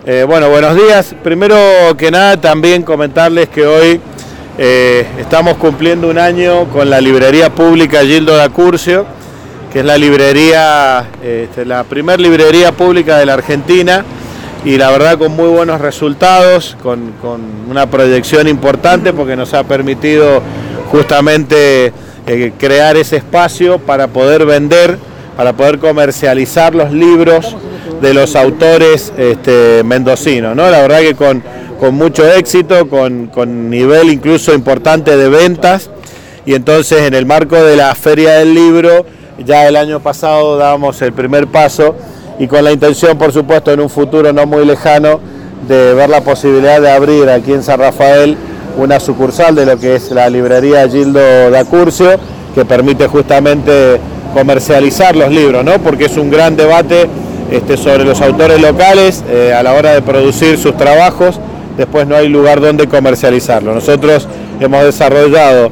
Bueno, buenos días. Primero que nada, también comentarles que hoy estamos cumpliendo un año con la librería pública Gildo da Curcio, que es la librería, la primer librería pública de la Argentina, y la verdad con muy buenos resultados, con una proyección importante, porque nos ha permitido justamente crear ese espacio para poder vender, para poder comercializar los libros de los autores mendocinos, ¿no? La verdad que con mucho éxito, con nivel incluso importante de ventas, y entonces en el marco de la Feria del Libro, ya el año pasado dábamos el primer paso, y con la intención, por supuesto, en un futuro no muy lejano, de ver la posibilidad de abrir aquí en San Rafael una sucursal de lo que es la librería Gildo da Curcio, que permite justamente comercializar los libros, ¿no? Porque es un gran debate sobre los autores locales a la hora de producir sus trabajos, después no hay lugar donde comercializarlo. Nosotros hemos desarrollado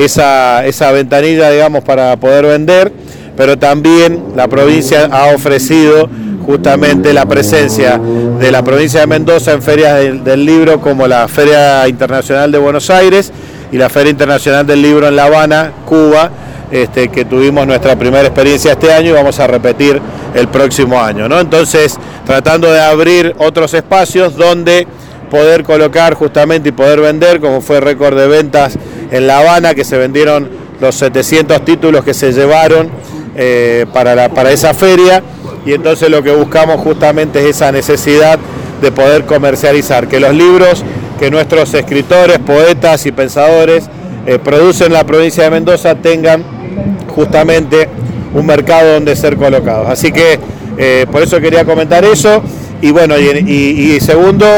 esa ventanilla, digamos, para poder vender, pero también la provincia ha ofrecido justamente la presencia de la provincia de Mendoza en ferias del libro, como la Feria Internacional de Buenos Aires y la Feria Internacional del Libro en La Habana, Cuba, que tuvimos nuestra primera experiencia este año y vamos a repetir el próximo año, ¿no? Entonces, tratando de abrir otros espacios donde poder colocar justamente y poder vender, como fue récord de ventas en La Habana, que se vendieron los 700 títulos que se llevaron para esa feria, y entonces lo que buscamos justamente es esa necesidad de poder comercializar, que los libros que nuestros escritores, poetas y pensadores producen en la provincia de Mendoza tengan justamente un mercado donde ser colocados. Así que por eso quería comentar eso. Y bueno, y segundo,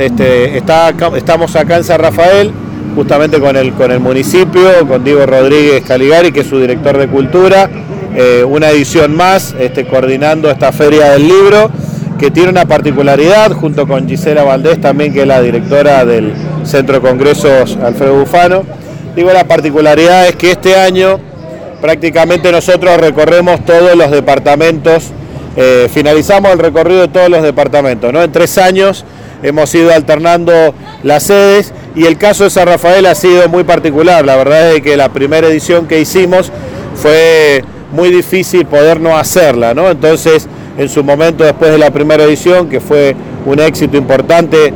estamos acá en San Rafael, justamente con el municipio, con Diego Rodríguez Caligari, que es su director de cultura, una edición más, coordinando esta Feria del Libro, que tiene una particularidad, junto con Gisela Valdés también, que es la directora del Centro de Congresos Alfredo Bufano. Digo, la particularidad es que este año prácticamente nosotros recorremos todos los departamentos, finalizamos el recorrido de todos los departamentos, ¿no? En 3 años hemos ido alternando las sedes, y el caso de San Rafael ha sido muy particular. La verdad es que la primera edición que hicimos fue muy difícil poder no hacerla, ¿no? Entonces, en su momento, después de la primera edición, que fue un éxito importante,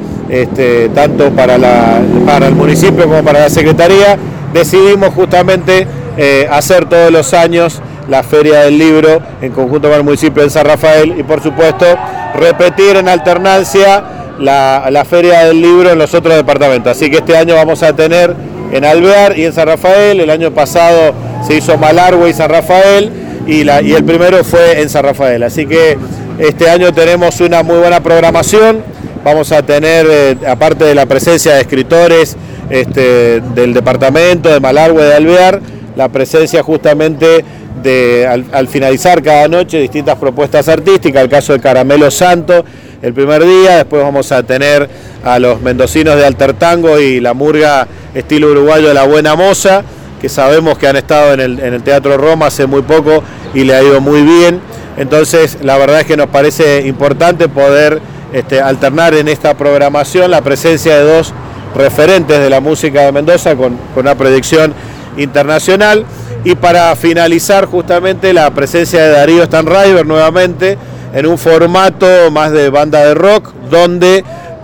tanto para el municipio como para la Secretaría, decidimos justamente hacer todos los años la Feria del Libro en conjunto con el municipio de San Rafael, y por supuesto repetir en alternancia la Feria del Libro en los otros departamentos. Así que este año vamos a tener en Alvear y en San Rafael. El año pasado se hizo Malargüe y San Rafael, y el primero fue en San Rafael. Así que este año tenemos una muy buena programación. Vamos a tener, aparte de la presencia de escritores del departamento, de Malargüe, de Alvear, la presencia justamente al finalizar cada noche distintas propuestas artísticas. El caso de Caramelo Santo el primer día, después vamos a tener a los mendocinos de Alter Tango y la murga estilo uruguayo de La Buena Moza, que sabemos que han estado en el Teatro Roma hace muy poco y le ha ido muy bien. Entonces la verdad es que nos parece importante poder alternar en esta programación la presencia de 2 referentes de la música de Mendoza con una proyección internacional, y para finalizar justamente la presencia de Darío Stanraiver nuevamente en un formato más de banda de rock, donde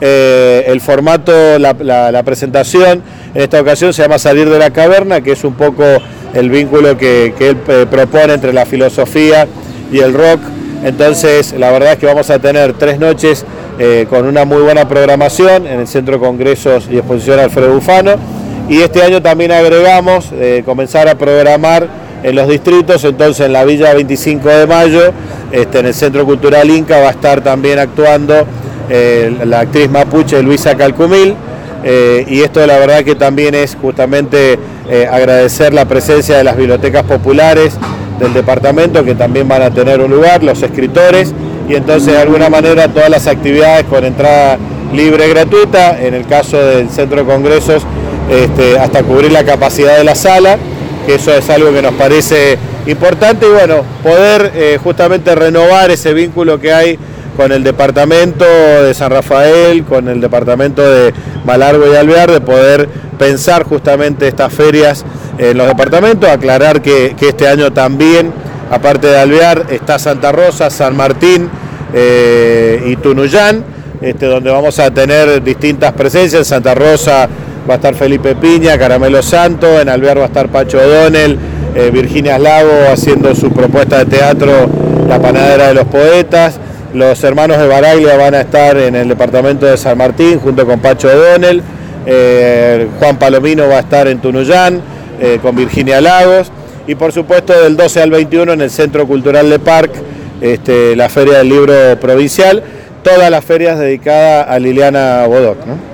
el formato, la presentación en esta ocasión se llama Salir de la Caverna, que es un poco el vínculo que él propone entre la filosofía y el rock. Entonces la verdad es que vamos a tener 3 noches con una muy buena programación en el Centro de Congresos y Exposición Alfredo Bufano, y este año también agregamos comenzar a programar en los distritos. Entonces en la Villa 25 de Mayo, en el Centro Cultural Inca, va a estar también actuando la actriz mapuche Luisa Calcumil, y esto la verdad que también es justamente agradecer la presencia de las bibliotecas populares del departamento, que también van a tener un lugar, los escritores, y entonces de alguna manera todas las actividades con entrada libre gratuita, en el caso del Centro de Congresos hasta cubrir la capacidad de la sala, que eso es algo que nos parece importante, y bueno, poder justamente renovar ese vínculo que hay con el departamento de San Rafael, con el departamento de Malargüe y Alvear, de poder pensar justamente estas ferias en los departamentos, aclarar que este año también, aparte de Alvear, está Santa Rosa, San Martín y Tunuyán, donde vamos a tener distintas presencias. En Santa Rosa va a estar Felipe Piña, Caramelo Santo, en Alvear va a estar Pacho O'Donnell, Virginia Lago haciendo su propuesta de teatro La Panadera de los Poetas. Los hermanos de Baraglia van a estar en el departamento de San Martín junto con Pacho O'Donnell. Juan Palomino va a estar en Tunuyán con Virginia Lagos. Y por supuesto del 12 al 21 en el Centro Cultural de Parc, la Feria del Libro Provincial. Todas las ferias dedicadas a Liliana Bodoc, ¿no?